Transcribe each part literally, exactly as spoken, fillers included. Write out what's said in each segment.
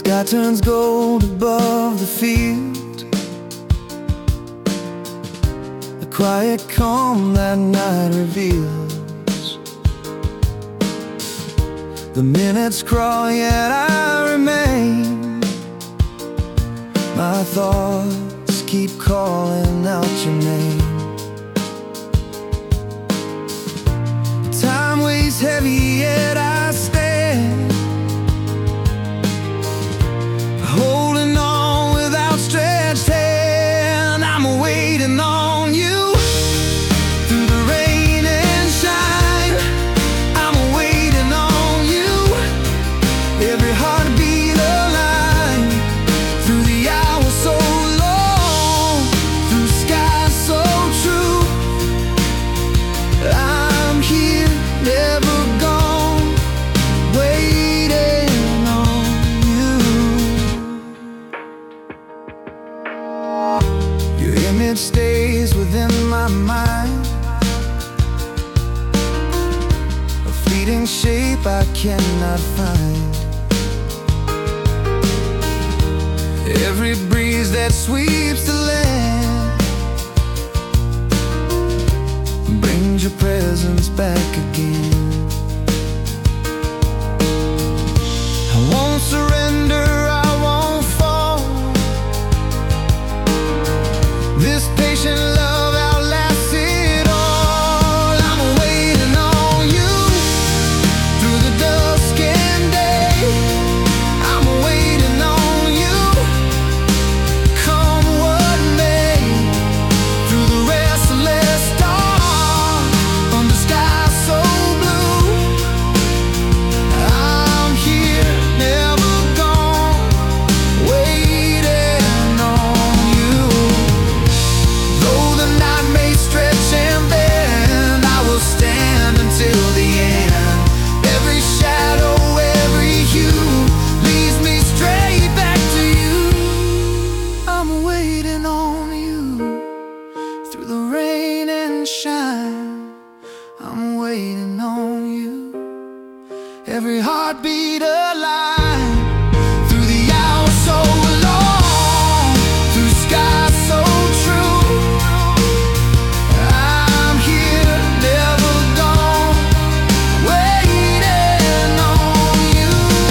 Sky turns gold above the field. The quiet calm that night reveals. The minutes crawl, yet I remain. My thoughts keep calling out your name. Time weighs heavy, yet I stand, holding on with outstretched hand. I'm waiting on you through the rain and shine. I'm waiting on you, every heartbeat aligned, through the hours so long, through skies so true. I'm here, never gone, waiting on you. Your image stays within my mind, a fleeting shape I cannot find. Every breeze that sweeps the land brings your presence back again. I won't surrender, I won't fall. This patient love outlasts it all. I'm waiting on you through the dusk and day. I'm waiting on you, come what may, through the restless dawn, under skies so blue. I'm here, never gone, waiting on you. Though the night may stretch and bend, I will stand until the end. Every shadow, every hue leads me straight back to you. I'm waiting on you through the rain and shine. I'm waiting on you, every heartbeat alive, through the hours so long, through skies so true. I'm here, never gone, waiting on you.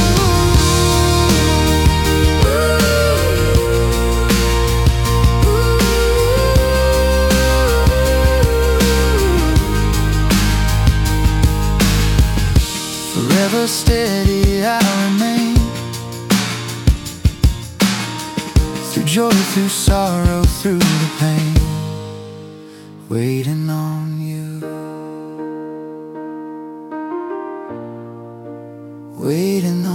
Forever steady I remain, through joy, through sorrow, through the pain, waiting on you, waiting on you.